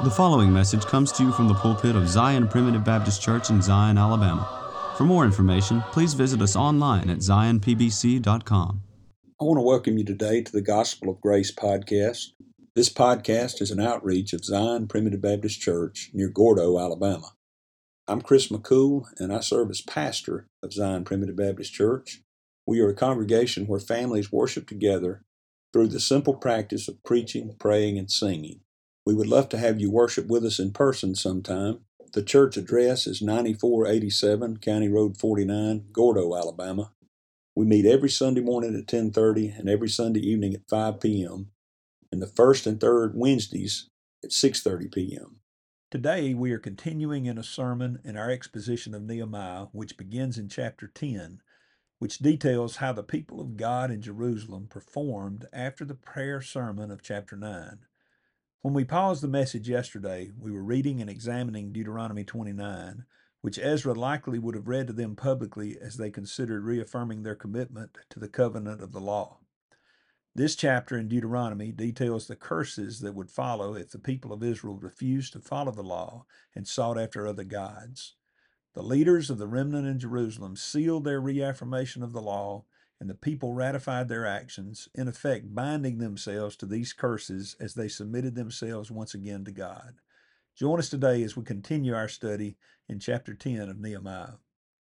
The following message comes to you from the pulpit of Zion Primitive Baptist Church in Zion, Alabama. For more information, please visit us online at zionpbc.com. I want to welcome you today to the Gospel of Grace podcast. This podcast is an outreach of Zion Primitive Baptist Church near Gordo, Alabama. I'm Chris McCool, and I serve as pastor of Zion Primitive Baptist Church. We are a congregation where families worship together through the simple practice of preaching, praying, and singing. We would love to have you worship with us in person sometime. The church address is 9487 County Road 49, Gordo, Alabama. We meet every Sunday morning at 10:30 and every Sunday evening at 5 p.m. and the first and third Wednesdays at 6:30 p.m. Today we are continuing in a sermon in our exposition of Nehemiah, which begins in chapter 10, which details how the people of God in Jerusalem performed after the prayer sermon of chapter 9. When we paused the message yesterday, we were reading and examining Deuteronomy 29, which Ezra likely would have read to them publicly as they considered reaffirming their commitment to the covenant of the law. This chapter in Deuteronomy details the curses that would follow if the people of Israel refused to follow the law and sought after other gods. The leaders of the remnant in Jerusalem sealed their reaffirmation of the law, and the people ratified their actions, in effect binding themselves to these curses as they submitted themselves once again to God. Join us today as we continue our study in chapter 10 of Nehemiah.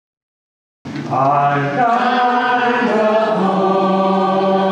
I died alone.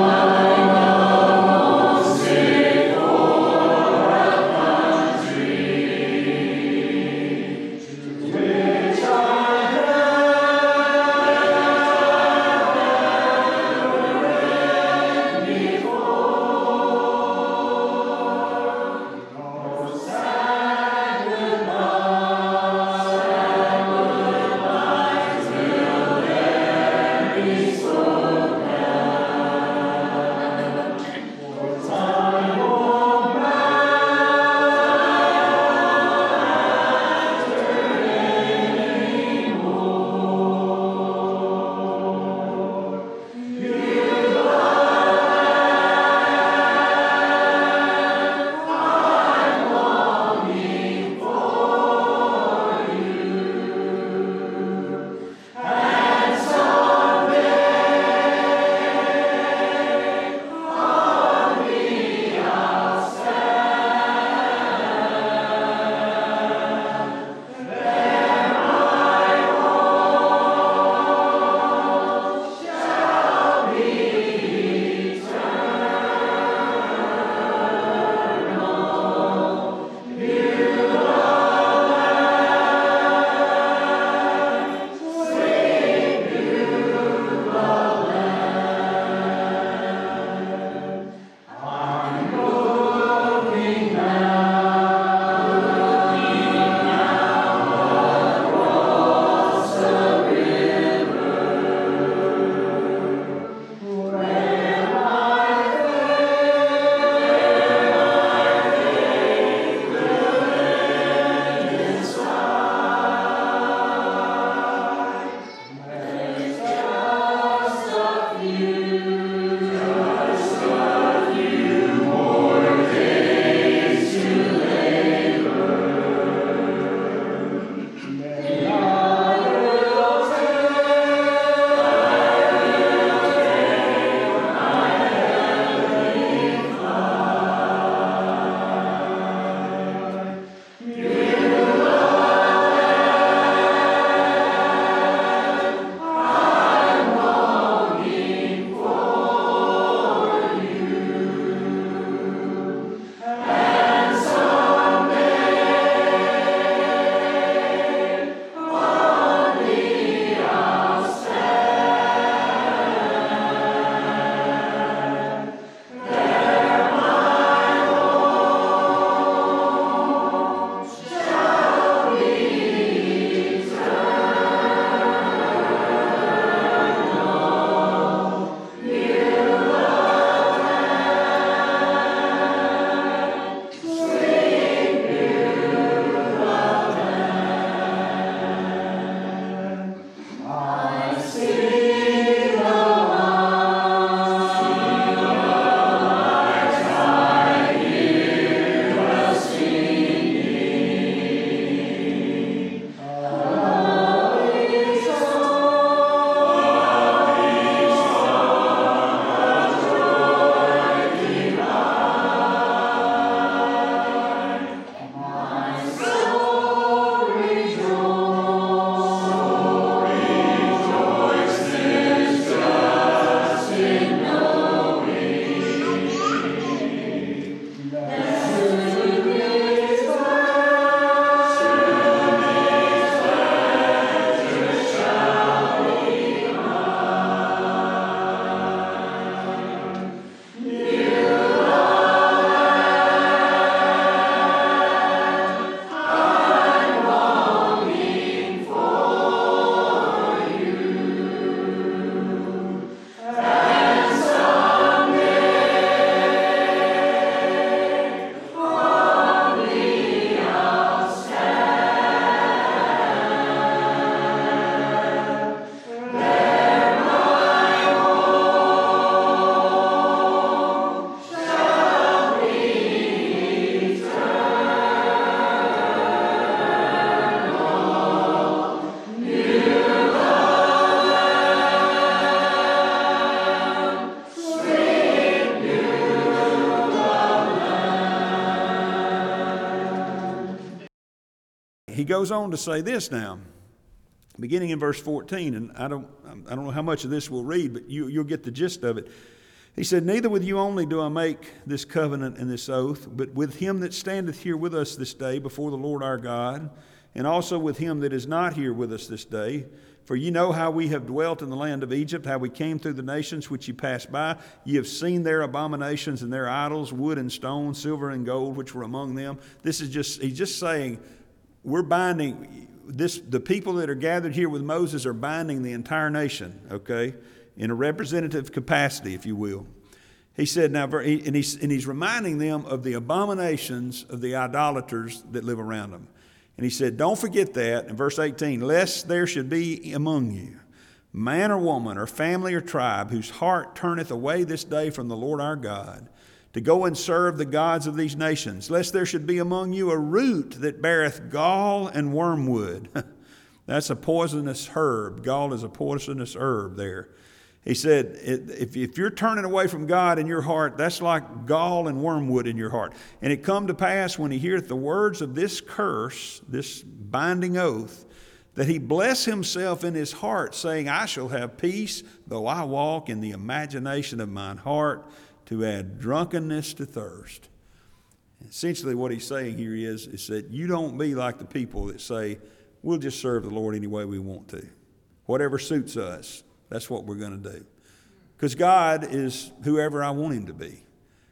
he goes on to say this now, beginning in verse 14, and I don't know how much of this we'll read, but you'll get the gist of it. He said, "Neither with you only do I make this covenant and this oath, but with him that standeth here with us this day before the Lord our God, and also with him that is not here with us this day. For ye know how we have dwelt in the land of Egypt, how we came through the nations which ye passed by. Ye have seen their abominations and their idols, wood and stone, silver and gold, which were among them." He's just saying, we're binding this. The people that are gathered here with Moses are binding the entire nation, okay, in a representative capacity, if you will. He said, and he's reminding them of the abominations of the idolaters that live around them. And he said, don't forget that, in verse 18, "Lest there should be among you man or woman or family or tribe whose heart turneth away this day from the Lord our God, to go and serve the gods of these nations. Lest there should be among you a root that beareth gall and wormwood." That's a poisonous herb. Gall is a poisonous herb there. He said, if you're turning away from God in your heart, that's like gall and wormwood in your heart. "And it come to pass, when he heareth the words of this curse," this binding oath, "that he bless himself in his heart, saying, I shall have peace, though I walk in the imagination of mine heart, to add drunkenness to thirst." Essentially what he's saying here is that you don't be like the people that say, we'll just serve the Lord any way we want to. Whatever suits us, that's what we're going to do. Because God is whoever I want him to be.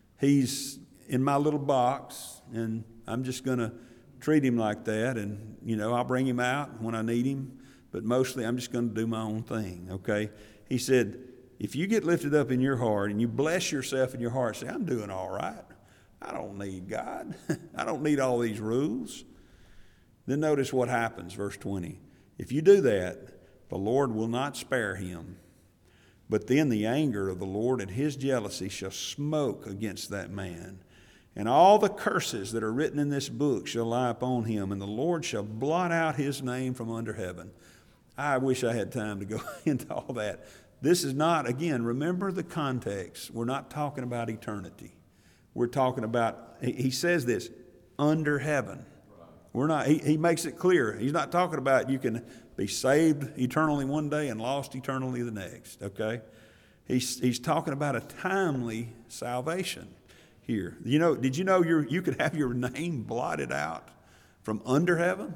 He's in my little box, and I'm just going to treat him like that. And, I'll bring him out when I need him, but mostly I'm just going to do my own thing, okay? He said, if you get lifted up in your heart and you bless yourself in your heart, say, I'm doing all right. I don't need God. I don't need all these rules. Then notice what happens, verse 20. If you do that, the Lord will not spare him, but then the anger of the Lord and his jealousy shall smoke against that man. And all the curses that are written in this book shall lie upon him, and the Lord shall blot out his name from under heaven. I wish I had time to go into all that. This is not, again, remember the context. We're not talking about eternity. We're talking about, he says this, under heaven. We're not. He makes it clear. He's not talking about you can be saved eternally one day and lost eternally the next, okay? He's talking about a timely salvation here. Did you know you could have your name blotted out from under heaven?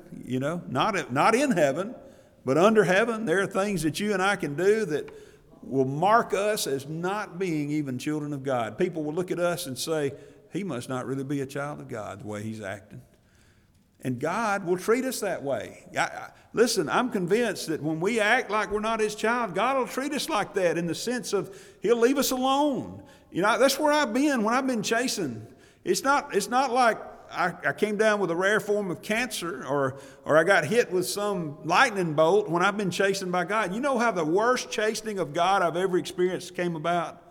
Not in heaven, but under heaven. There are things that you and I can do that will mark us as not being even children of God. People will look at us and say, he must not really be a child of God the way he's acting. And God will treat us that way. Listen, I'm convinced that when we act like we're not his child, God will treat us like that in the sense of he'll leave us alone. That's where I've been when I've been chasing. It's not like I came down with a rare form of cancer or I got hit with some lightning bolt when I've been chastened by God. You know how the worst chastening of God I've ever experienced came about?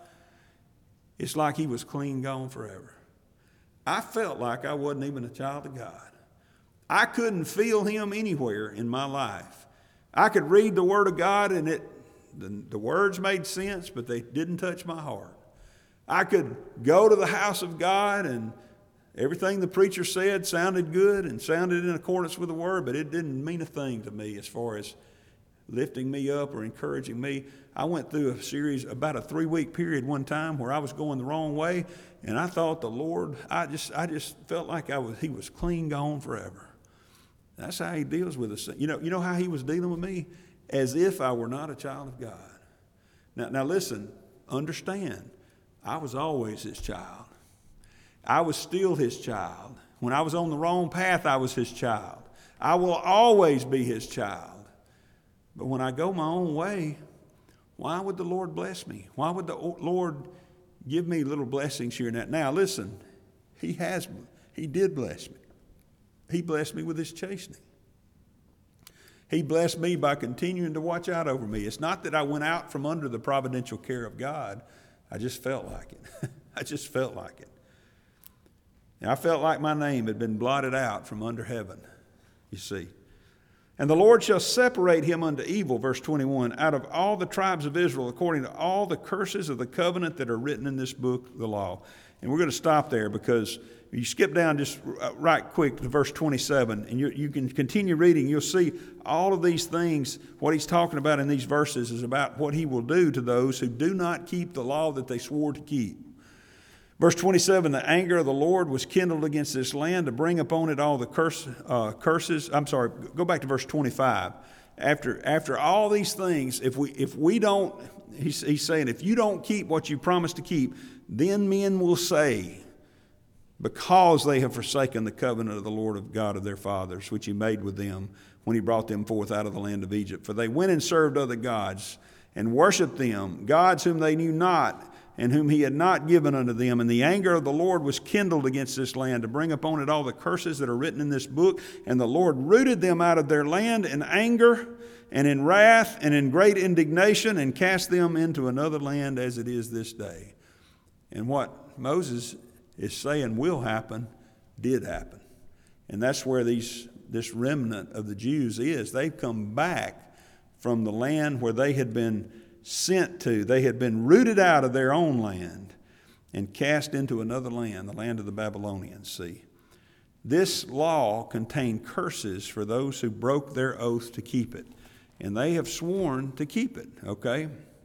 It's like he was clean gone forever. I felt like I wasn't even a child of God. I couldn't feel him anywhere in my life. I could read the Word of God and the words made sense, but they didn't touch my heart. I could go to the house of God and everything the preacher said sounded good and sounded in accordance with the Word, but it didn't mean a thing to me as far as lifting me up or encouraging me. I went through a series, about a 3-week period one time where I was going the wrong way, and I thought the Lord, I just felt like he was clean gone forever. That's how he deals with us. You know how he was dealing with me? As if I were not a child of God. Now listen, understand, I was always his child. I was still his child. When I was on the wrong path, I was his child. I will always be his child. But when I go my own way, why would the Lord bless me? Why would the Lord give me little blessings here and there? Now listen, he did bless me. He blessed me with his chastening. He blessed me by continuing to watch out over me. It's not that I went out from under the providential care of God. I just felt like it. I just felt like it. And I felt like my name had been blotted out from under heaven, you see. And the Lord shall separate him unto evil, verse 21, out of all the tribes of Israel, according to all the curses of the covenant that are written in this book, the law. And we're going to stop there because you skip down just right quick to verse 27, and you can continue reading. You'll see all of these things. What he's talking about in these verses is about what he will do to those who do not keep the law that they swore to keep. Verse 27, the anger of the Lord was kindled against this land to bring upon it all the curses. I'm sorry, go back to verse 25. After all these things, if we don't, he's saying, if you don't keep what you promised to keep, then men will say, because they have forsaken the covenant of the Lord of God of their fathers, which he made with them when he brought them forth out of the land of Egypt. For they went and served other gods and worshipped them, gods whom they knew not, and whom he had not given unto them. And the anger of the Lord was kindled against this land to bring upon it all the curses that are written in this book. And the Lord rooted them out of their land in anger and in wrath and in great indignation, and cast them into another land as it is this day. And what Moses is saying will happen, did happen. And that's where this remnant of the Jews is. They've come back from the land where they had been sent to. They had been rooted out of their own land and cast into another land, the land of the Babylonians. See, this law contained curses for those who broke their oath to keep it. And they have sworn to keep it, okay?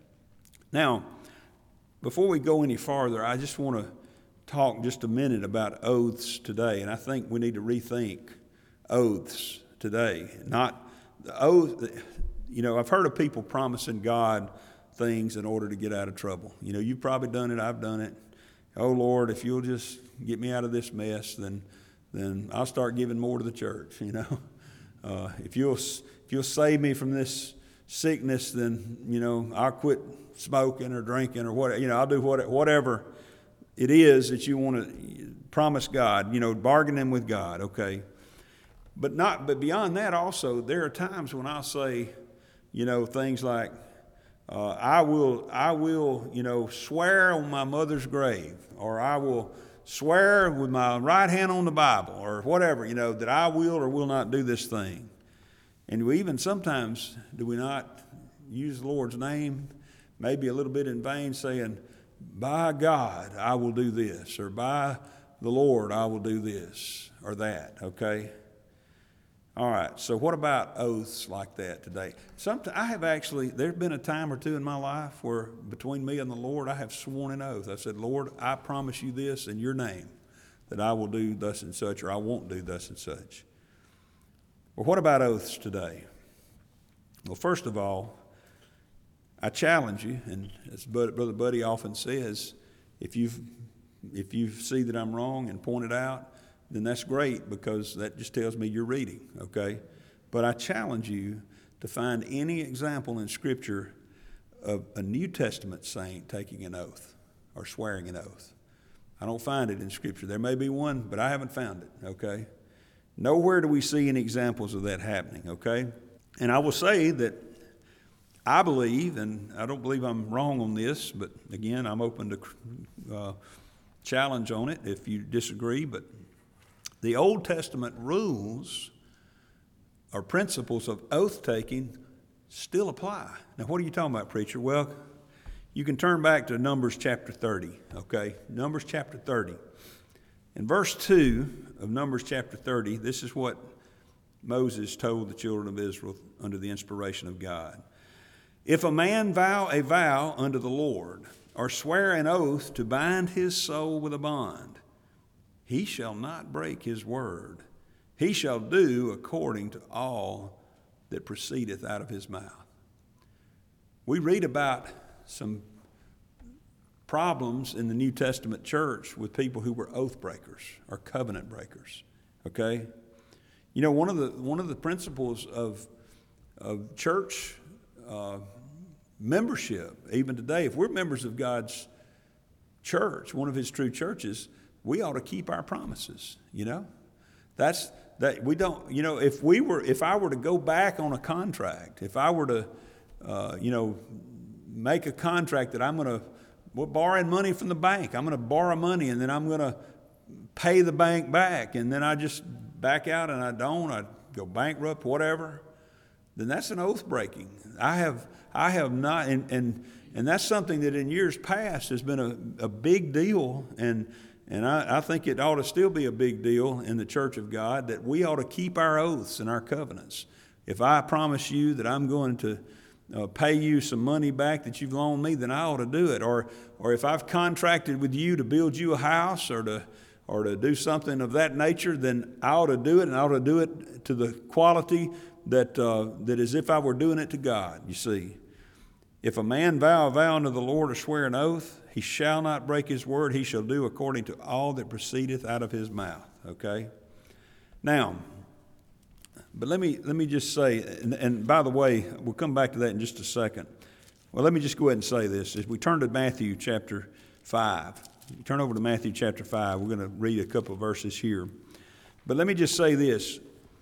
Now, before we go any farther, I just want to talk just a minute about oaths today. And I think we need to rethink oaths today. Not the oath. You know, I've heard of people promising God things in order to get out of trouble. You know, you've probably done it. I've done it. Oh, Lord, if you'll just get me out of this mess, then I'll start giving more to the church, you know. If you'll save me from this sickness, then, you know, I'll quit smoking or drinking or whatever. You know, I'll do whatever it is that you want to promise God, you know, bargaining with God, okay. But beyond that also, there are times when I'll say, you know, things like, I will, you know, swear on my mother's grave, or I will swear with my right hand on the Bible, or whatever, you know, that I will or will not do this thing. And we even sometimes, do we not use the Lord's name, maybe a little bit in vain, saying, by God, I will do this, or by the Lord, I will do this or that, okay? All right, so what about oaths like that today? There's been a time or two in my life where between me and the Lord, I have sworn an oath. I said, Lord, I promise you this in your name, that I will do thus and such, or I won't do thus and such. Well, what about oaths today? Well, first of all, I challenge you, and as Brother Buddy often says, if you see that I'm wrong and point it out, then that's great, because that just tells me you're reading, okay? But I challenge you to find any example in Scripture of a New Testament saint taking an oath or swearing an oath. I don't find it in Scripture. There may be one, but I haven't found it, okay? Nowhere do we see any examples of that happening, okay? And I will say that I believe, and I don't believe I'm wrong on this, but again, I'm open to challenge on it if you disagree, but the Old Testament rules or principles of oath-taking still apply. Now, what are you talking about, preacher? Well, you can turn back to Numbers chapter 30, okay? Numbers chapter 30. In verse 2 of Numbers chapter 30, this is what Moses told the children of Israel under the inspiration of God. If a man vow a vow unto the Lord, or swear an oath to bind his soul with a bond, he shall not break his word. He shall do according to all that proceedeth out of his mouth. We read about some problems in the New Testament church with people who were oath breakers or covenant breakers, okay? You know, one of the principles of church membership, even today, if we're members of God's church, one of his true churches, we ought to keep our promises, you know? We don't, you know, if I were to go back on a contract, if I were to, you know, make a contract that we're borrowing money from the bank, I'm going to borrow money and then I'm going to pay the bank back, and then I just back out and I go bankrupt, whatever, then that's an oath breaking. I have not, and And that's something that in years past has been a big deal, and I think it ought to still be a big deal in the Church of God, that we ought to keep our oaths and our covenants. If I promise you that I'm going to pay you some money back that you've loaned me, then I ought to do it. Or if I've contracted with you to build you a house or to do something of that nature, then I ought to do it, and I ought to do it to the quality that as if I were doing it to God, you see. If a man vow a vow unto the Lord or swear an oath, he shall not break his word. He shall do according to all that proceedeth out of his mouth. Okay? Now, but let me just say, and by the way, we'll come back to that in just a second. Well, let me just go ahead and say this. As we turn to Matthew chapter 5, you turn over to Matthew chapter 5, we're going to read a couple of verses here. But let me just say this.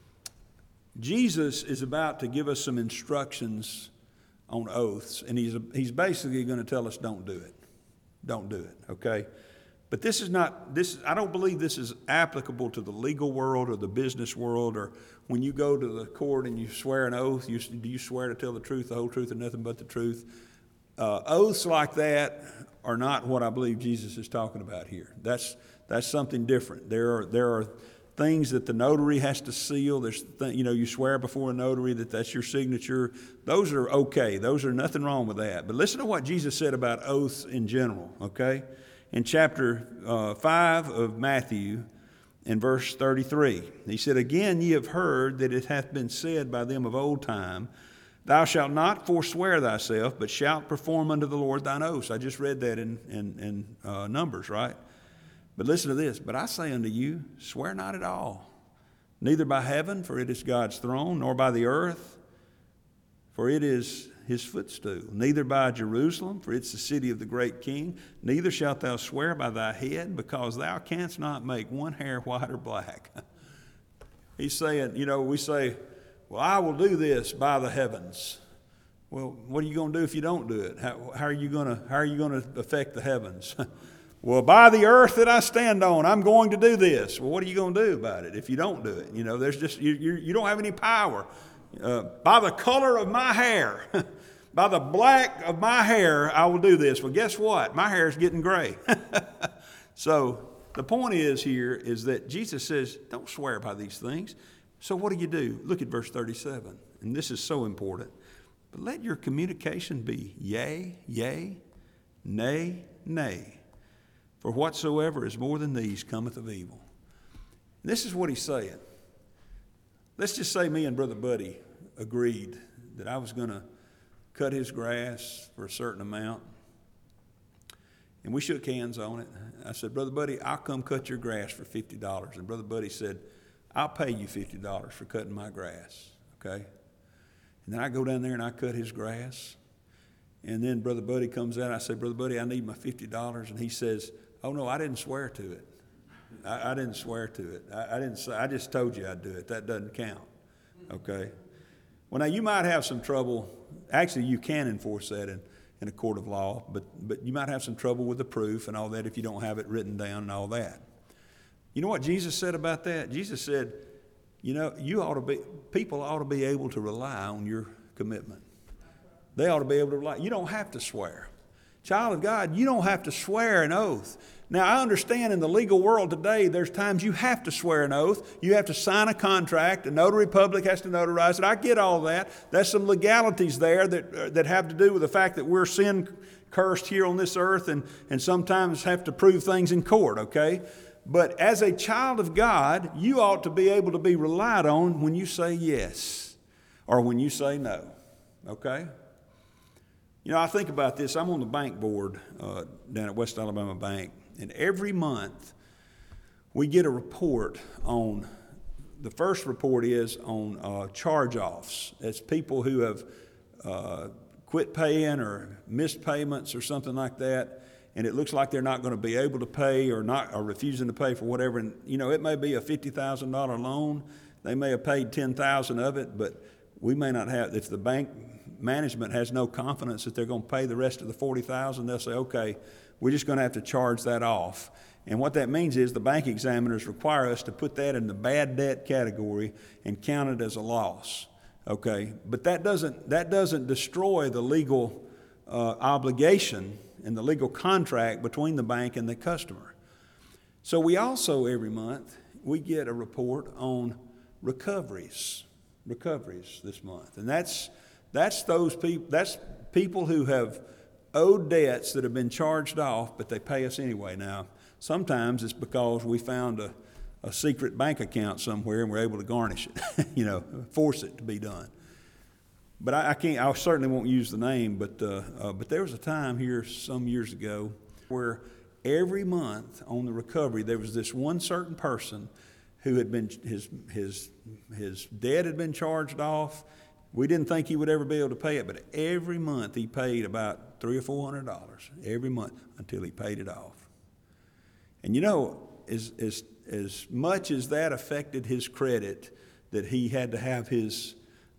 Jesus is about to give us some instructions on oaths, and he's basically going to tell us don't do it. Don't do it, okay? But this is not, I don't believe this is applicable to the legal world or the business world, or when you go to the court and you swear an oath, do you swear to tell the truth, the whole truth, and nothing but the truth? Oaths like that are not what I believe Jesus is talking about here. That's something different. There are things that the notary has to seal. You swear before a notary that's your signature. Those are okay. Those are nothing wrong with that. But listen to what Jesus said about oaths in general, okay? In chapter 5 of Matthew, in verse 33, he said, Again ye have heard that it hath been said by them of old time, Thou shalt not forswear thyself, but shalt perform unto the Lord thine oaths. I just read that in Numbers, right? But listen to this. But I say unto you, swear not at all, neither by heaven, for it is God's throne, nor by the earth, for it is his footstool, neither by Jerusalem, for it's the city of the great king, neither shalt thou swear by thy head, because thou canst not make one hair white or black. He's saying, we say, well, I will do this by the heavens. Well, what are you going to do if you don't do it? How are you going to affect the heavens? Well, by the earth that I stand on, I'm going to do this. Well, what are you going to do about it if you don't do it? There's just you don't have any power. By the color of my hair, by the black of my hair, I will do this. Well, guess what? My hair is getting gray. So the point is that Jesus says, don't swear by these things. So what do? Look at verse 37, and this is so important. But let your communication be yea, yea, nay, nay. For whatsoever is more than these cometh of evil. And this is what he's saying. Let's just say me and Brother Buddy agreed that I was going to cut his grass for a certain amount. And we shook hands on it. I said, Brother Buddy, I'll come cut your grass for $50. And Brother Buddy said, I'll pay you $50 for cutting my grass, okay? And then I go down there and I cut his grass. And then Brother Buddy comes out. I say, Brother Buddy, I need my $50. And he says, oh, no, I didn't swear to it. I didn't swear to it. I just told you I'd do it. That doesn't count, okay? Well, now, you might have some trouble. Actually, you can enforce that in a court of law, but you might have some trouble with the proof and all that if you don't have it written down and all that. You know what Jesus said about that? Jesus said, people ought to be able to rely on your commitment. They ought to be able to rely. You don't have to swear. Child of God, you don't have to swear an oath. Now, I understand in the legal world today, there's times you have to swear an oath. You have to sign a contract. A notary public has to notarize it. I get all that. There's some legalities there that have to do with the fact that we're sin cursed here on this earth and sometimes have to prove things in court, okay? But as a child of God, you ought to be able to be relied on when you say yes or when you say no, okay? I think about this. I'm on the bank board down at West Alabama Bank, and every month we get a report on, the first report is on charge-offs. It's people who have quit paying or missed payments or something like that, and it looks like they're not going to be able to pay or refusing to pay for whatever. And, it may be a $50,000 loan. They may have paid $10,000 of it, but we may not have, if the bank management has no confidence that they're going to pay the rest of the $40,000, they'll say, okay, we're just going to have to charge that off. And what that means is the bank examiners require us to put that in the bad debt category and count it as a loss. Okay, but that doesn't destroy the legal obligation and the legal contract between the bank and the customer. So we also, every month, we get a report on recoveries this month. And that's people who have owed debts that have been charged off, but they pay us anyway. Now, sometimes it's because we found a secret bank account somewhere and we're able to garnish it, force it to be done. But I certainly won't use the name, but there was a time here some years ago where every month on the recovery, there was this one certain person who had been, his debt had been charged off. We didn't think he would ever be able to pay it, but every month he paid about $300 or $400 every month until he paid it off. And as much as that affected his credit, that he had to have his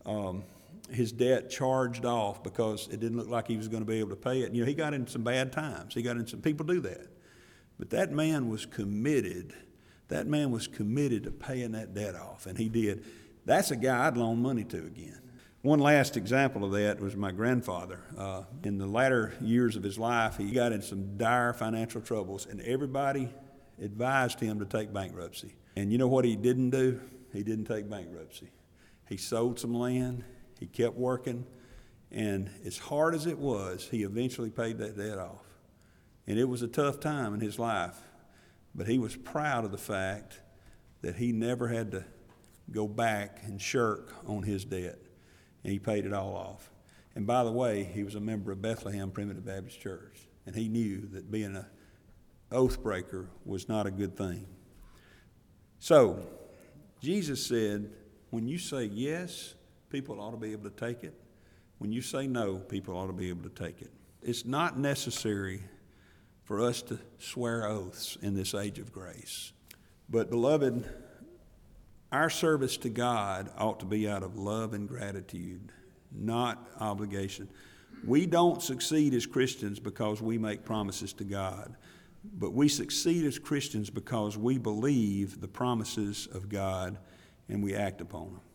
debt charged off because it didn't look like he was going to be able to pay it. He got into some bad times. People do that. But that man was committed. That man was committed to paying that debt off, and he did. That's a guy I'd loan money to again. One last example of that was my grandfather. In the latter years of his life, he got in some dire financial troubles, and everybody advised him to take bankruptcy. And you know what he didn't do? He didn't take bankruptcy. He sold some land. He kept working, and as hard as it was, he eventually paid that debt off. And it was a tough time in his life, but he was proud of the fact that he never had to go back and shirk on his debt, and he paid it all off. And by the way, he was a member of Bethlehem Primitive Baptist Church, and he knew that being an oath breaker was not a good thing. So, Jesus said, when you say yes, people ought to be able to take it. When you say no, people ought to be able to take it. It's not necessary for us to swear oaths in this age of grace. But beloved, our service to God ought to be out of love and gratitude, not obligation. We don't succeed as Christians because we make promises to God, but we succeed as Christians because we believe the promises of God and we act upon them.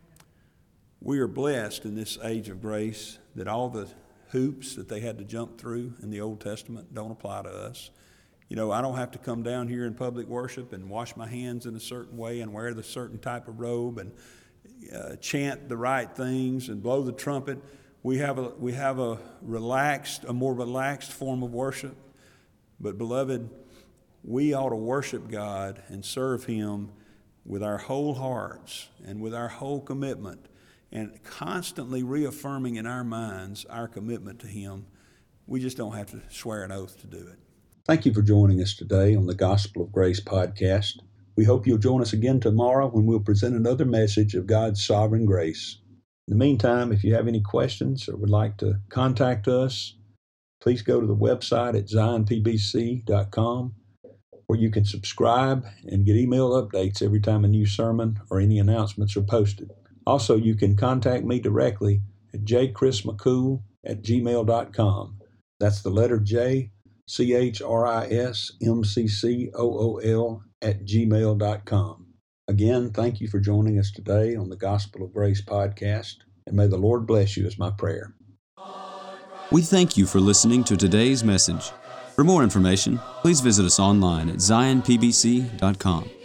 We are blessed in this age of grace that all the hoops that they had to jump through in the Old Testament don't apply to us. I don't have to come down here in public worship and wash my hands in a certain way and wear the certain type of robe and chant the right things and blow the trumpet. We have a more relaxed form of worship. But beloved, we ought to worship God and serve Him with our whole hearts and with our whole commitment, and constantly reaffirming in our minds our commitment to Him. We just don't have to swear an oath to do it. Thank you for joining us today on the Gospel of Grace podcast. We hope you'll join us again tomorrow when we'll present another message of God's sovereign grace. In the meantime, if you have any questions or would like to contact us, please go to the website at zionpbc.com, where you can subscribe and get email updates every time a new sermon or any announcements are posted. Also, you can contact me directly at jchrismccool@gmail.com. That's the letter J, CHRISMCCOOL@gmail.com. Again, thank you for joining us today on the Gospel of Grace podcast, and may the Lord bless you is my prayer. We thank you for listening to today's message. For more information, please visit us online at zionpbc.com.